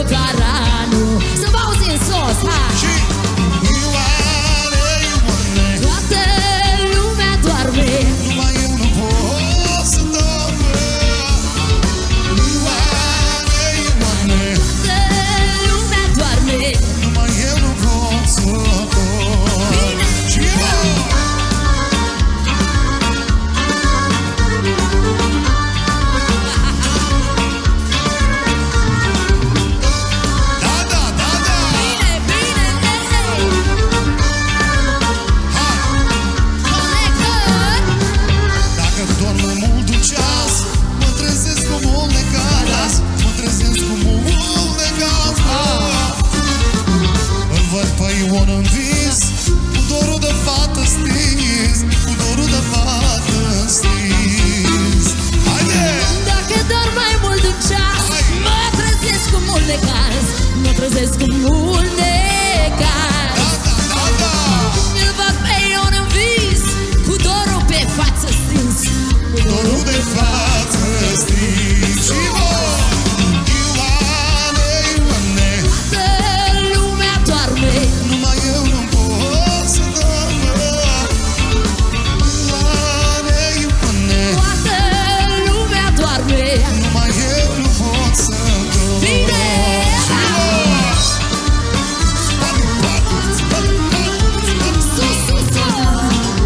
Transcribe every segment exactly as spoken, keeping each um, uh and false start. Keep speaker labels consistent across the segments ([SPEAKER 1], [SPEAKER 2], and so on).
[SPEAKER 1] Căcaranul. Să vă auzim sos, hai!
[SPEAKER 2] Și Ioane, Ioane,
[SPEAKER 1] Toată lumea doarme,
[SPEAKER 2] numai eu nu pot să dorm. Ioane, Ioane,
[SPEAKER 1] toată lumea doarme.
[SPEAKER 2] numai eu nu pot să dorm.
[SPEAKER 1] Bine!
[SPEAKER 2] Și eu Da, da, da, da.
[SPEAKER 1] Bine, bine, ei, ei! Conector!
[SPEAKER 2] Dacă dorm mai mult de un ceas, mă trezesc cu mult de gaz. Mă trezesc cu mult de gaz. Îl văd pe Ion în vis, cu dorul de fată stins, cu dorul de fată stins. Haide!
[SPEAKER 1] Dacă dorm mai mult de un ceas, mă trezesc cu mult de gaz. Mă trezesc cu mult de gaz.
[SPEAKER 2] Da, da, da, da.
[SPEAKER 1] Îl văd pe Ion în vis, cu dorul pe față stins. Cu
[SPEAKER 2] Dorul de față stins. Și voi! Ioane, Ioane,
[SPEAKER 1] toată lumea doarme.
[SPEAKER 2] numai eu nu pot să dorm. Ioane, Ioane,
[SPEAKER 1] Toată lumea doarme.
[SPEAKER 2] numai eu nu pot să dorm.
[SPEAKER 1] Bine! Sus, sus, sus!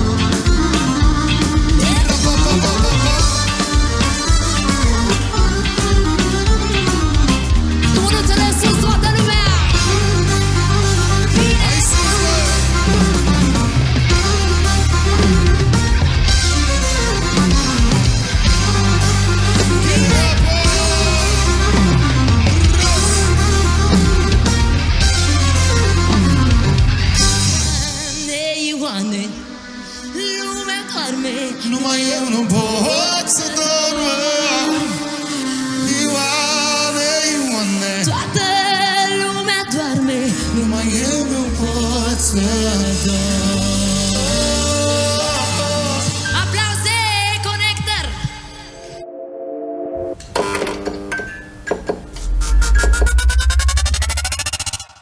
[SPEAKER 1] Mânuțele sus, toată lumea!
[SPEAKER 2] Hai sus, bă!
[SPEAKER 1] Ioane, Ioane, lumea doarme.
[SPEAKER 2] Numai eu nu pot să dorm. Ioane, Ioane,
[SPEAKER 1] Toată lumea doarme.
[SPEAKER 2] numai eu nu pot să dorm.
[SPEAKER 1] Aplauze, Conector!